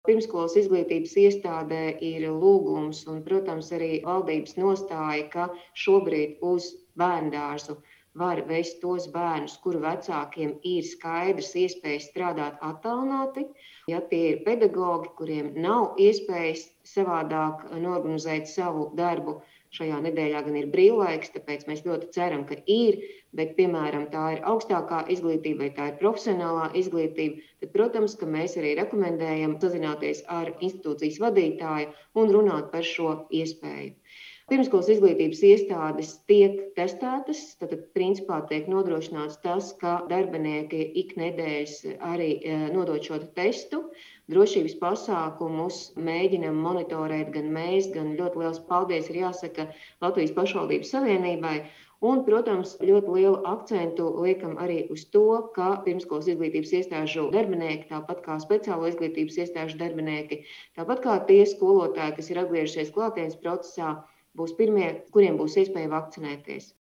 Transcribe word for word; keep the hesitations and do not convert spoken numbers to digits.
pirmsskolas izglītības iestādē ir lūgums un, protams, arī valdības nostāja, ka šobrīd uz bērndārzu var vest tos bērnus, kuru vecākiem ir skaidrs iespējas strādāt attālināti. Ja tie ir pedagogi, kuriem nav iespējas savādāk norganizēt savu darbu, šajā nedēļā gan ir brīvlaiks, tāpēc mēs ļoti ceram, ka ir, bet, piemēram, tā ir augstākā izglītība vai tā ir profesionālā izglītība, tad, protams, ka mēs arī rekomendējam sazināties ar institūcijas vadītāju un runāt par šo iespēju. Pirmsskolas izglītības iestādes tiek testētas, tad principā tiek nodrošināts tas, ka darbinieki ik nedēļas arī nodod šo testu. Drošības pasākumus mēģinam monitorēt gan mēs, gan ļoti liels paldies ir jāsaka Latvijas pašvaldību savienībai. Un, protams, ļoti lielu akcentu liekam arī uz to, ka pirmsskolas izglītības iestāžu darbinieki, tāpat kā speciālo izglītības iestāžu darbinieki, tāpat kā tie skolotāji, kas ir atgriežušies klātienes procesā, būs pirmie, kuriem būs iespēja vakcinēties.